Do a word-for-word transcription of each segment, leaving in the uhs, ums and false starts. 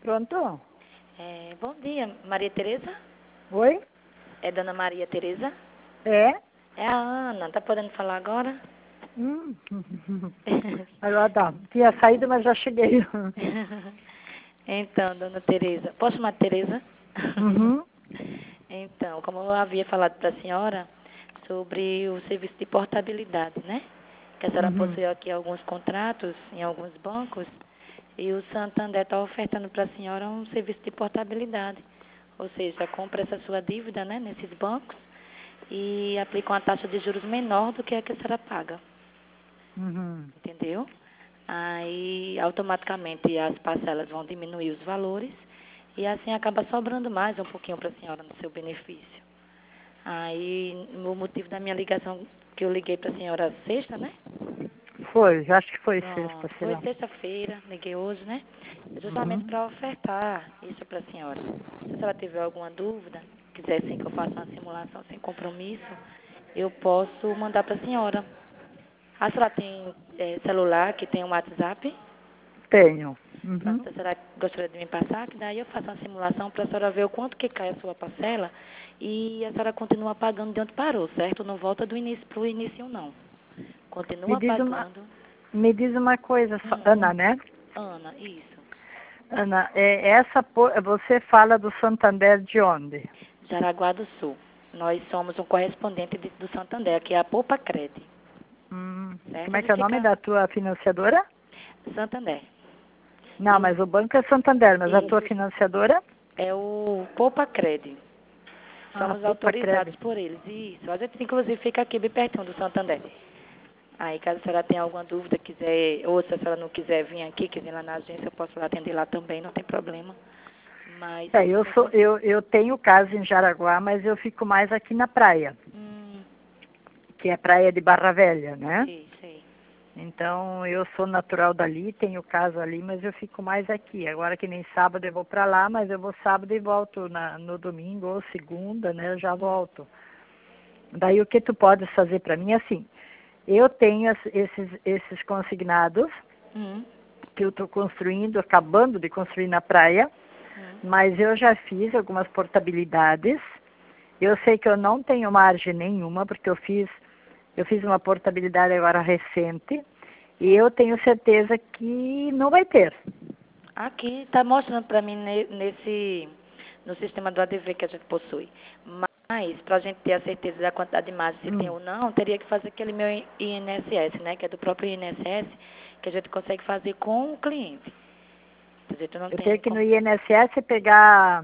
Pronto? É, bom dia, Maria Tereza? Oi? É Dona Maria Tereza? É? É a Ana, tá podendo falar agora? Hum. Agora tá. Tinha saído, mas já cheguei. Então, Dona Tereza, posso chamar de Tereza? Uhum. Então, como eu havia falado para a senhora sobre o serviço de portabilidade, né? Que a senhora Uhum. possui aqui alguns contratos em alguns bancos e o Santander está ofertando para a senhora um serviço de portabilidade. Ou seja, compra essa sua dívida, né, nesses bancos e aplica uma taxa de juros menor do que a que a senhora paga. Uhum. Entendeu? Aí, automaticamente, as parcelas vão diminuir os valores e assim acaba sobrando mais um pouquinho para a senhora no seu benefício. Aí, o motivo da minha ligação, que eu liguei para a senhora sexta, né? Foi, acho que foi sexta, Pronto, sei foi lá. sexta-feira, liguei hoje, né? Justamente Uhum. para ofertar isso para a senhora. Se a senhora tiver alguma dúvida, quiser sim que eu faça uma simulação sem compromisso, eu posso mandar para a senhora. A senhora tem eh, celular que tem um WhatsApp? Tenho. Uhum. Pronto, a senhora gostaria de me passar, que daí eu faço uma simulação para a senhora ver o quanto que cai a sua parcela e a senhora continua pagando de onde parou, certo? Não volta do início para o início, não. Me Continua diz uma, pagando. me diz uma coisa, só- Hum, Ana, né? Ana, isso. Ana, é, essa po- você fala do Santander de onde? Jaraguá do Sul. Nós somos um correspondente de- do Santander, que é a Poupa Cred, Hum. certo? Como A é que gente é o nome fica da tua financiadora? Santander. Não, E, mas o banco é Santander, mas a tua isso. financiadora? É o Poupa Cred. Ah, Somos Poupa autorizados Credit. por eles. Isso. A gente, inclusive, fica aqui bem pertinho do Santander. Aí, caso a senhora tenha alguma dúvida, quiser, ou se a senhora não quiser vir aqui, quiser ir lá na agência, eu posso lá atender lá também, não tem problema. Mas É, fica eu bem sou, pertinho. eu, eu tenho casa em Jaraguá, mas eu fico mais aqui na praia, Hum, que é a praia de Barra Velha, né? sei, sei. Então eu sou natural dali, tenho casa ali, mas eu fico mais aqui. Agora que nem sábado eu vou para lá, mas eu vou sábado e volto na, no domingo ou segunda, né? Eu já volto. Daí o que tu podes fazer para mim é assim, eu tenho as- esses, esses consignados Hum, que eu estou construindo, acabando de construir na praia, hum, mas eu já fiz algumas portabilidades. Eu sei que eu não tenho margem nenhuma, porque eu fiz, eu fiz uma portabilidade agora recente, e hum. eu tenho certeza que não vai ter. Aqui está mostrando para mim ne- nesse, no sistema do A D V que a gente possui. Mas, para a gente ter a certeza da quantidade de margem, se tem Hum. ou não, teria que fazer aquele meu I N S S, né? Que é do próprio I N S S, que a gente consegue fazer com o cliente. A gente não Eu tenho tem que ir no como... I N S S pegar.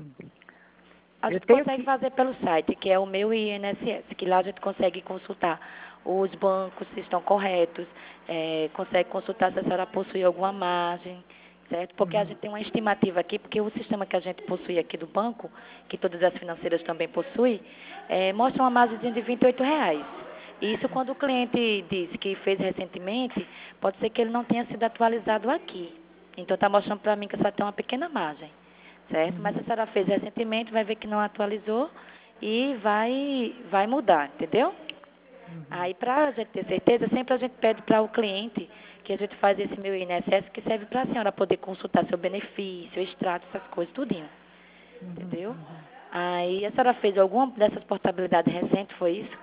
A Eu gente tenho consegue que. fazer pelo site, que é o meu I N S S, que lá a gente consegue consultar os bancos se estão corretos, eh, consegue consultar se a senhora possui alguma margem, certo? Porque a Uhum. gente tem uma estimativa aqui, porque o sistema que a gente possui aqui do banco, que todas as financeiras também possuem, eh, mostra uma margem de vinte e oito reais. E isso quando o cliente diz que fez recentemente, pode ser que ele não tenha sido atualizado aqui. Então está mostrando para mim que só tem uma pequena margem. Certo? Mas se a Uhum. senhora fez recentemente, vai ver que não atualizou e vai, vai mudar, entendeu? Uhum. Aí, para a gente ter certeza, sempre a gente pede para o cliente que a gente faz esse meu I N S S, que serve para a senhora poder consultar seu benefício, extrato, essas coisas, tudinho. Uhum. Entendeu? Uhum. Aí, a senhora fez alguma dessas portabilidades recentes, foi isso?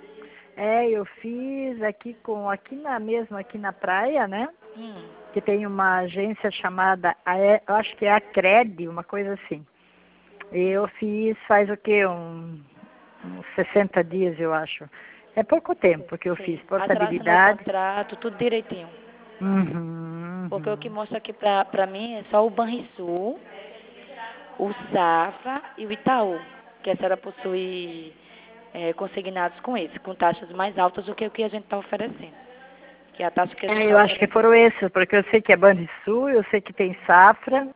É, eu fiz aqui com aqui na mesma aqui na praia, né? Hum, Que tem uma agência chamada, A E- eu acho que é a Cred, uma coisa assim. Eu fiz faz o quê? Um, uns sessenta dias, eu acho. É pouco tempo que eu fiz sei. A senhora assinou o portabilidade. contrato, tudo direitinho. Uhum, Porque o que uhum. mostra aqui para pra mim é só o Banrisul, o Safra e o Itaú, que a senhora possui é, consignados com esse, com taxas mais altas do que o que a gente está oferecendo. Que é a taxa que a gente É, está eu acho que oferecendo. foram esses, porque eu sei que é Banrisul, eu sei que tem Safra.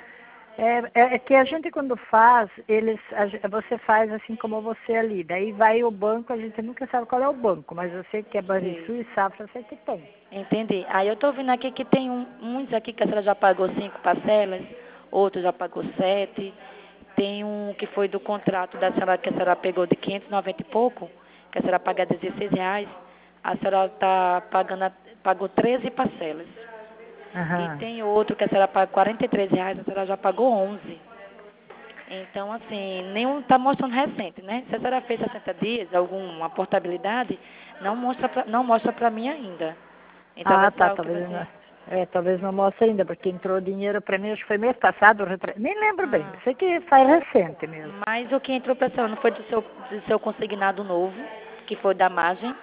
É, é, é que a gente quando faz, eles, a ge- você faz assim como você ali. Daí vai o banco, a gente nunca sabe qual é o banco, mas eu sei que é Sei. Banrisul e Safra, eu sei que tem. Entendi. Aí eu estou vendo aqui que tem um, uns aqui que a senhora já pagou cinco parcelas, outro já pagou sete. Tem um que foi do contrato da senhora que a senhora pegou de quinhentos e noventa e pouco, que a senhora paga dezesseis reais. A senhora tá pagando, a- pagou treze parcelas. Aham. E tem outro que a senhora paga quarenta e três reais, a senhora já pagou onze. Então, assim, nenhum está mostrando recente, né? Se a senhora fez sessenta dias, alguma portabilidade, não mostra pra, não mostra para mim ainda. Então, Ah, vai ser tá, algo que talvez você... não. É, talvez não mostre ainda, porque entrou dinheiro para mim, acho que foi mês passado, retra... nem lembro bem. Ah, Sei que faz recente mesmo. mas o que entrou para a senhora não foi do seu, do seu consignado novo, que foi da margem?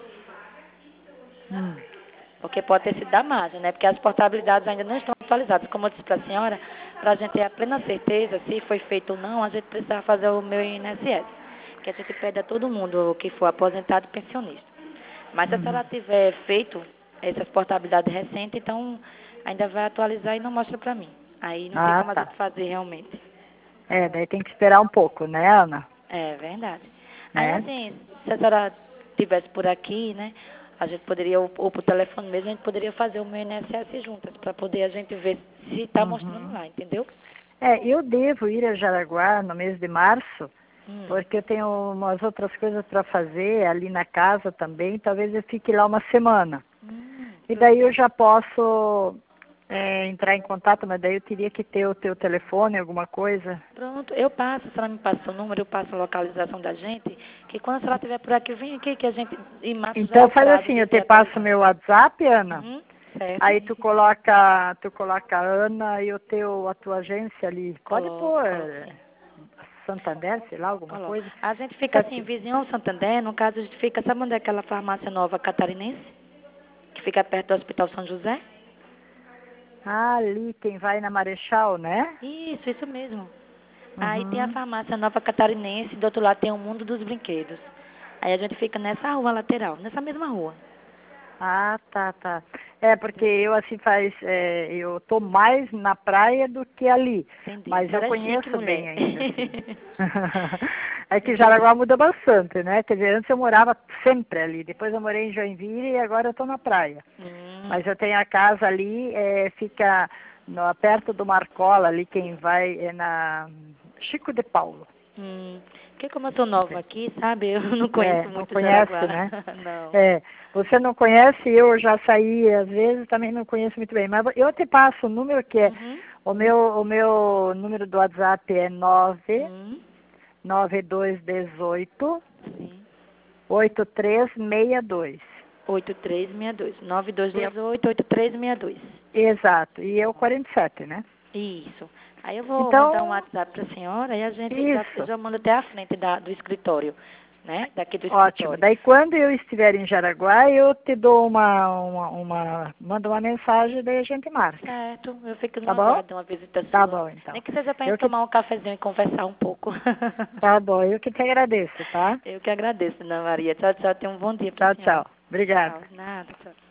Hum. Porque pode ter sido da margem, né? Porque as portabilidades ainda não estão atualizadas. Como eu disse para a senhora, para a gente ter a plena certeza se foi feito ou não, a gente precisa fazer o meu I N S S. Que a gente pede a todo mundo que for aposentado e pensionista. Mas se a Uhum. senhora tiver feito essas portabilidades recentes, então ainda vai atualizar e não mostra para mim. Aí não tem Ah, como a tá. gente fazer realmente. É, daí tem que esperar um pouco, né, Ana? É verdade. Aí Né? assim, se a senhora estivesse por aqui, né? A gente poderia, ou, ou por telefone mesmo, a gente poderia fazer o meu I N S S juntas, para poder a gente ver se está mostrando Uhum. lá, entendeu? É, eu devo ir a Jaraguá no mês de março, Hum. porque eu tenho umas outras coisas para fazer ali na casa também. Talvez eu fique lá uma semana. Hum, E daí eu pronto. já posso é, entrar em contato, mas daí eu teria que ter o teu telefone, alguma coisa. Pronto, eu passo, a senhora me passa o número, eu passo a localização da gente, que quando a senhora estiver por aqui, vem aqui que a gente, em março já é Então o faz prazo assim, de eu ser te passo atualizado. meu WhatsApp, Ana. Uhum, certo? Aí tu coloca, tu coloca a Ana e o teu, a tua agência ali. Pode Coloco, pôr coloco é, sim. Santander, sei lá, alguma Coloco. coisa. A gente fica assim, Certinho. vizinho ao Santander, no caso a gente fica, sabe onde é aquela farmácia nova catarinense? Que fica perto do Hospital São José? Ah, ali quem vai na Marechal, né? Isso, isso mesmo. Aí tem a Uhum. farmácia Nova Catarinense, do outro lado tem o Mundo dos Brinquedos. Aí a gente fica nessa rua lateral, nessa mesma rua. Ah, tá, tá. É, porque eu assim faz, é, eu tô mais na praia do que ali, Entendi. A mas eu senhora é chique, conheço bem mulher. ainda, assim. É que Jaraguá muda bastante, né? Quer dizer, antes eu morava sempre ali, depois eu morei em Joinville e agora eu tô na praia. hum, Mas eu tenho a casa ali, é, fica no, perto do Marcola, ali quem vai é na Chico de Paulo. hum. Porque como eu sou nova aqui, sabe, eu não É, conheço não muito conhece, Jaraguá. né? Não. É, você não conhece, eu já saí, às vezes também não conheço muito bem, mas eu te passo o número que é, Uhum. o meu, o meu número do WhatsApp é nove Hum, nove dois um oito sim. oito três seis dois. oito três seis dois. nove dois Eu, dois oito, oito três seis dois. exato, e eu quarenta e sete, né? Isso. Aí eu vou mandar um Então, WhatsApp para a senhora e a gente já, eu isso, já mando até a frente da, do escritório, né? Daqui do ótimo. escritório. Daí quando eu estiver em Jaraguá, eu te dou uma, uma, uma mando uma mensagem, daí a gente marca. Certo, eu fico no Tá bom? aguardo de uma visita Tá sua. bom, então. Nem que seja para Eu gente que, tomar um cafezinho e conversar um pouco. tá bom, eu que te agradeço, tá? Eu que agradeço, Ana Maria. Tchau, tchau. Tenha um bom dia para a Tchau, senhora. tchau. Obrigada. Tchau. Nada, tchau.